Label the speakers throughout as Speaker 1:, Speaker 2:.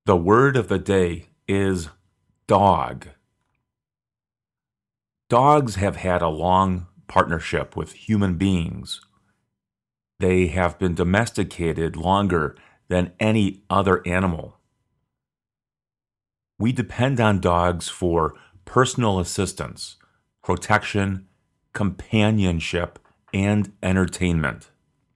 Speaker 1: The word of the day is dog. Dogs have had a long partnership with human beings. They have been domesticated longer than any other animal. We depend on dogs for personal assistance, protection, companionship, and entertainment.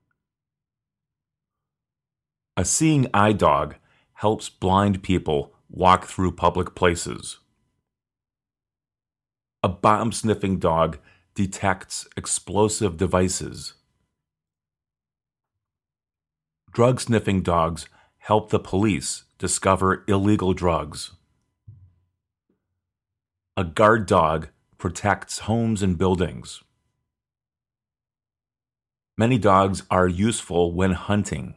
Speaker 1: A seeing eye dog helps blind people walk through public places. A bomb-sniffing dog detects explosive devices. Drug-sniffing dogs help the police discover illegal drugs. A guard dog protects homes and buildings. Many dogs are useful when hunting.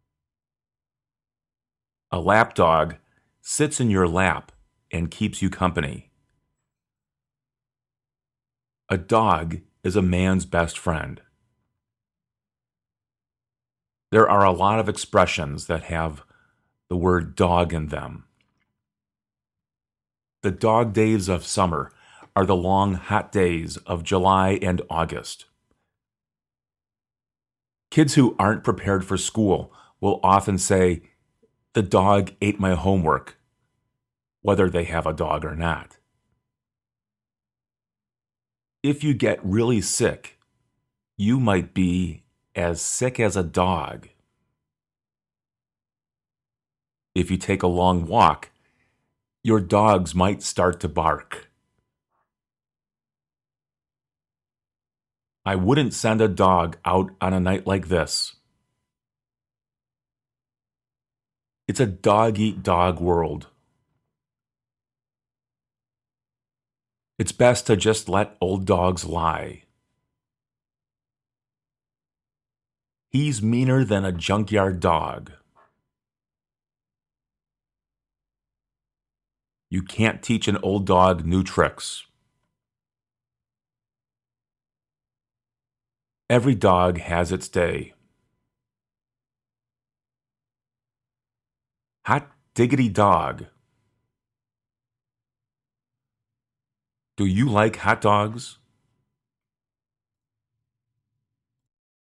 Speaker 1: A lap dog sits in your lap and keeps you company. A dog is a man's best friend. There are a lot of expressions that have the word dog in them. The dog days of summer are the long, hot days of July and August. Kids who aren't prepared for school will often say, "The dog ate my homework," whether they have a dog or not. If you get really sick, you might be as sick as a dog. If you take a long walk, your dogs might start to bark. I wouldn't send a dog out on a night like this. It's a dog-eat-dog world. It's best to just let old dogs lie. He's meaner than a junkyard dog. You can't teach an old dog new tricks. Every dog has its day. Hot diggity dog. Do you like hot dogs?